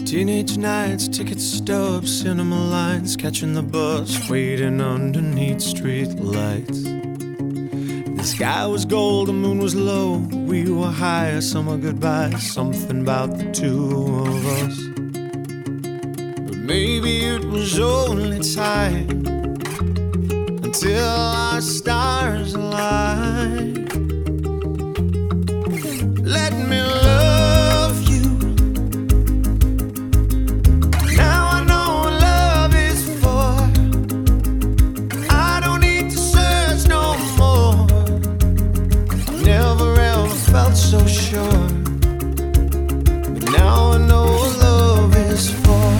Teenage nights, ticket stubs, cinema lines, catching the bus, waiting underneath street lights. The sky was gold, the moon was low, we were high, summer goodbye, something about the two of us. But maybe it was only time until our stars aligned. Let me love you. Now I know what love is for. I don't need to search no more. Never ever felt so sure, but now I know what love is for.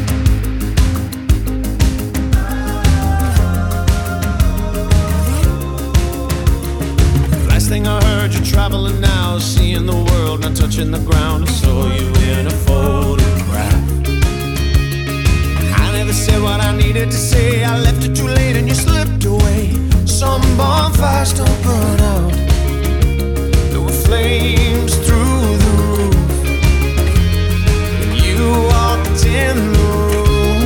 Last thing I heard, you're traveling now, seeing the world, not touching the ground. I saw you in a photograph. I never said what I needed to say. I left it too late and you slipped away. Some bonfires don't burn out. There were flames through the roof when you walked in the room.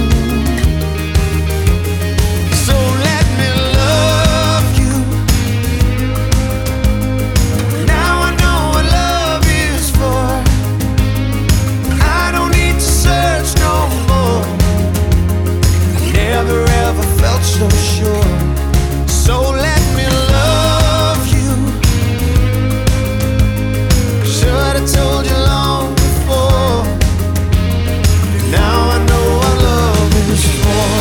So let me love you. Now I know what love is for. I don't need to search no more. I never ever felt so sure. So let me love you. Should have told you long before. Now I know what love is for.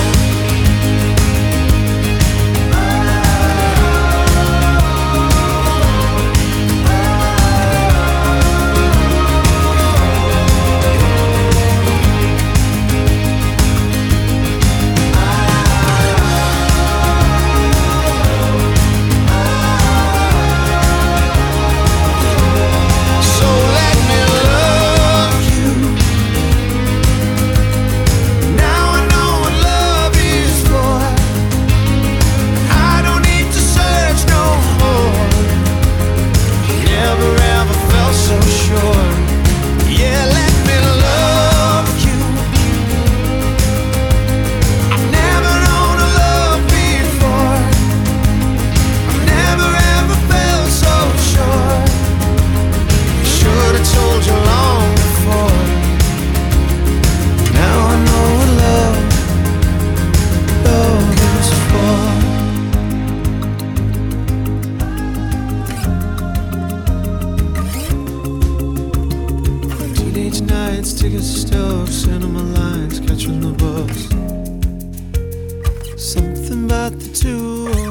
So let me love you. Now I know what love is for. I don't need to search no more. Never ever felt so sure. Yeah, let me love you. I've never known a love before. I've never ever felt so sure. Should have told you long before. Now I know what love is for. Teenage nights, ticket stubs, cinema lines, catching the bus. Something about the two of